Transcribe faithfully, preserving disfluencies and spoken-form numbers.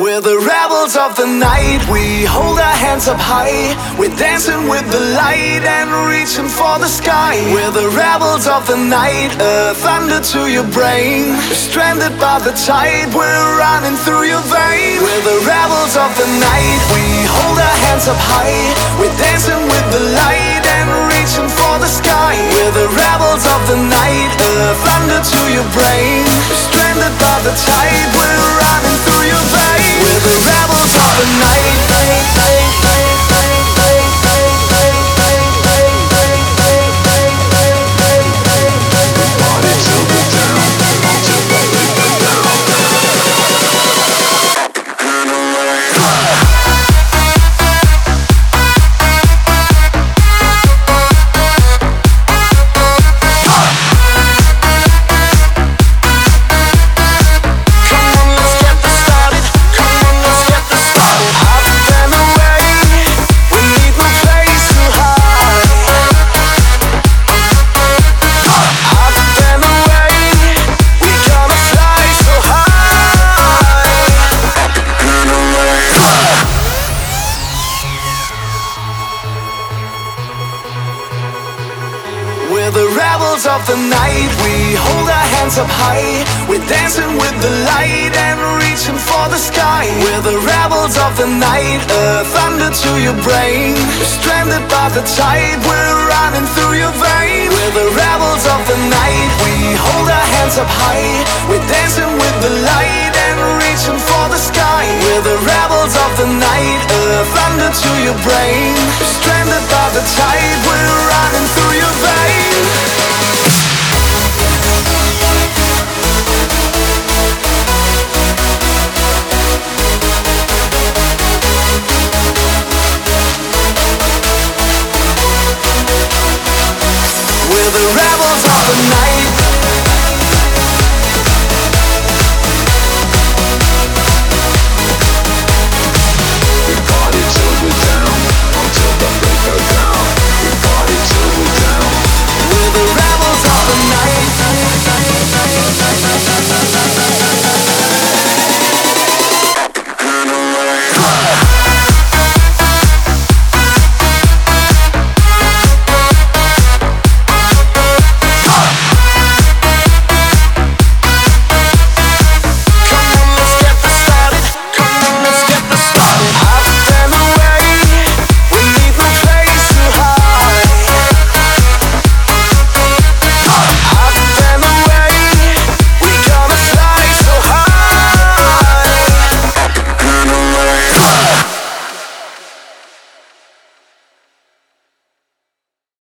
We're the rebels of the night. We hold our hands up high. We're dancing with the light and reaching for the sky. We're the rebels of the night. A thunder to your brain. Stranded by the tide. We're running through your veins. We're the rebels of the night. We hold our hands up high. We're dancing with the light and reaching for the sky. We're the rebels of the night. A thunder to your brain. Stranded by the tide. We're running through your veins. We're the rebels of the night. We're the rebels of the night. We hold our hands up high. We're dancing with the light and reaching for the sky. We're the rebels of the night. A thunder to your brain. Stranded by the tide. We're running through your veins. We're the rebels of the night. We hold our hands up high. We're dancing with the light and reaching for the sky. We're the rebels of the night. A thunder to your brain. Stranded by the tide. We're running through